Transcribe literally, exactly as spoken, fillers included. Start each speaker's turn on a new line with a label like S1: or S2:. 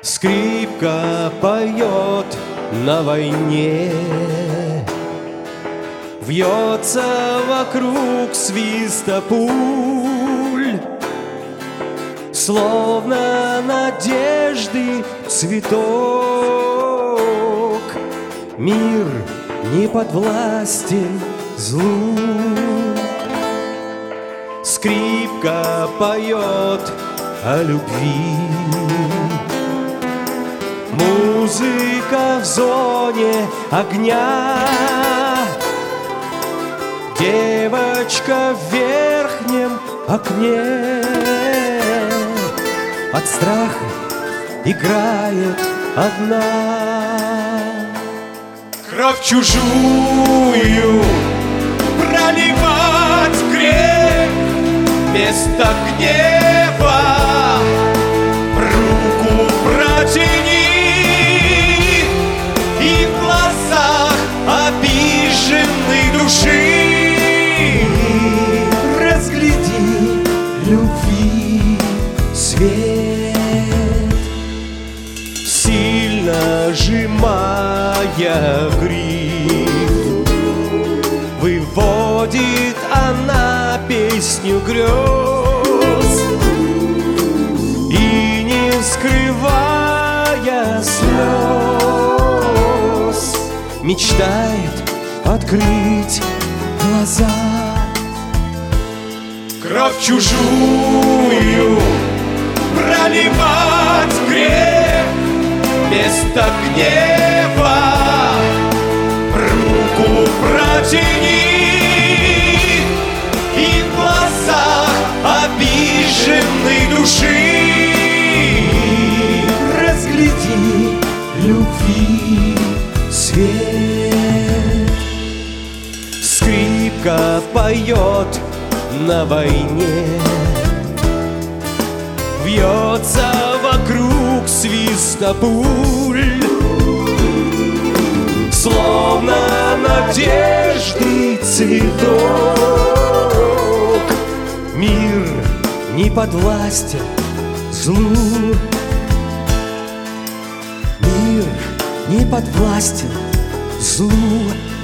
S1: Скрипка поет на войне, вьется вокруг свиста пуль, словно надежды цветок. Мир не подвластен злу. Скрипка поет о любви. Музыка в зоне огня. Девочка в верхнем окне от страха играет одна.
S2: Кровь чужую проливать грех, вместо гнева руку протяни, и в глазах обиженной души
S1: разгляди любви свет, сильно сжимая гриф, выводит она песню грез и, не скрывая слез, мечтает открыть глаза.
S2: Кровь чужую проливать грех, вместо гнева руку протяни, и в глазах обиженной души
S1: разгляди любви свет. Скрипка поет на войне, вьется вокруг свиста пуль, словно надежды цветок. Мир не подвластен злу. Мир не подвластен злу.